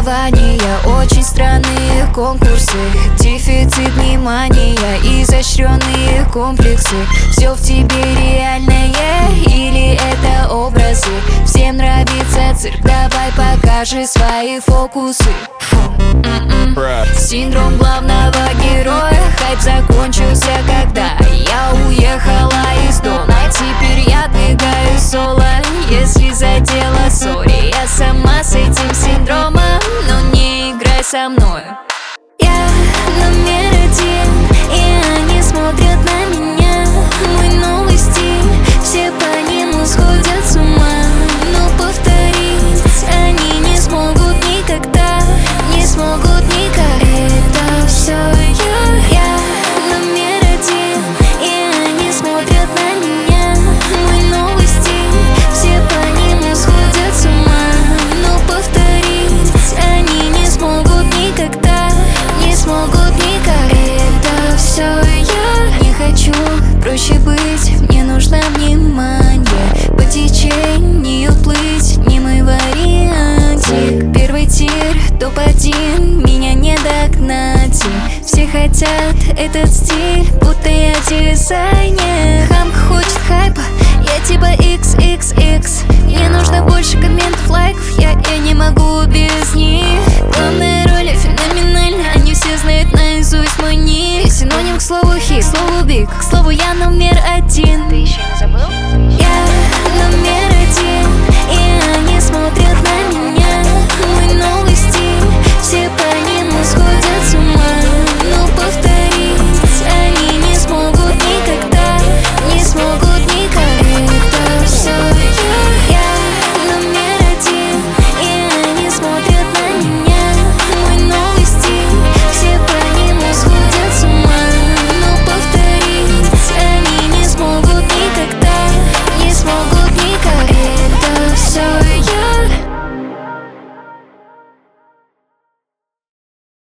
соревнования, очень странные конкурсы, дефицит внимания, изощренные комплексы. Все в тебе реальное или это образы? Всем нравится цирк, давай покажи свои фокусы. Синдром главного героя. Хайп закончился, когда я уехала из дома. Теперь я двигаю соло. Если задела, сори, я сама с этим синдромом. Но не играй со мной. Я номер один, и они смотрят на меня. Мой новый стиль, все по нему сходят с ума. Но повторить они не смогут никогда. Не смогут никак. Это все я номер один, и они смотрят на меня. Мой новый стиль, все по нему сходят с ума. Но повторить они не смогут никогда. Не смогут никак. Это все я. Не хочу проще быть, мне нужно внимание. По течению плыть, не мой вариантик. Первый тир, топ-1, меня не догнать. Все хотят этот стиль, будто я дизайнер. Хамка хочет хайпа, я типа XXX. Мне нужно больше комментов, лайков, я не могу без них. Главная роль феноменальна, они все знают наизусть мой ник. Синоним к слову хит, к слову биг, к слову я номер